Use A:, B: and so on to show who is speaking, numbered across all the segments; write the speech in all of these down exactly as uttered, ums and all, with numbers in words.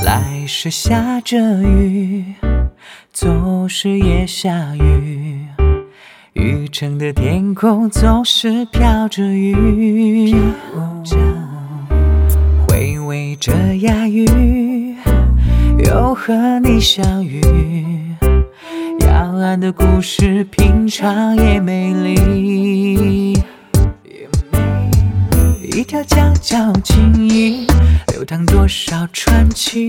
A: 来时下着雨，走时也下雨，雨城的天空总是飘着雨，回味着哑语，又和你相遇，遥安的故事平常也美丽，一条江叫情谊，流淌多少传奇，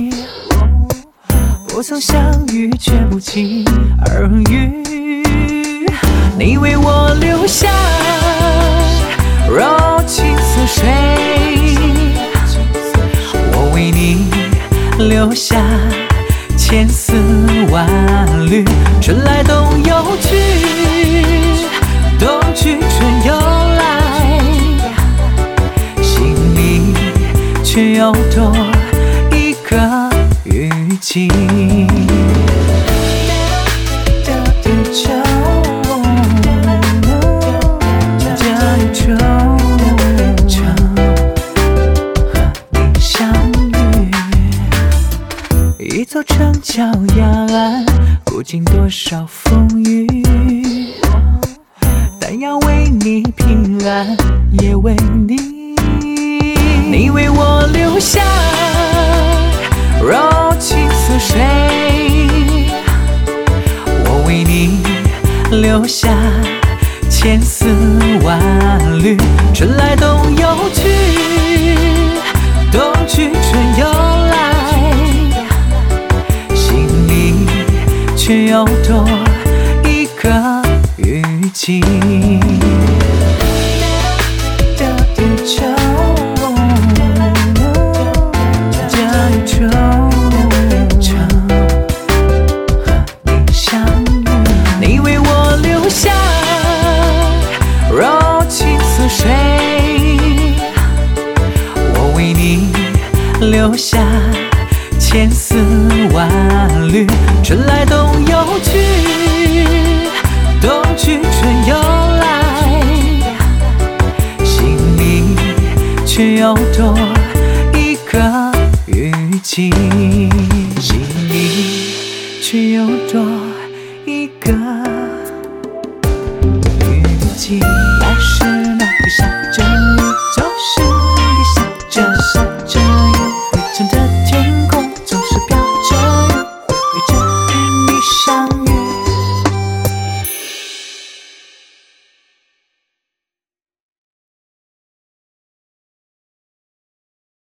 A: 不曾相遇却不期而遇，你为我留下柔情似水，我为你留下千丝万缕，春来冬又去，冬去春又来，心里却又多一个雨季。一座城桥压岸，不经多少风雨，但要为你平安，也为你。你为我留下柔情似水，我为你留下千丝万缕，春来冬又去，冬去春又来，却又多一个雨季。这宇宙，这宇宙，和你相遇，你为我留下柔情似水，我为你留下千丝万缕，春来冬又去，冬去春又来，心里却又多一个雨季，心里却又多一个雨季。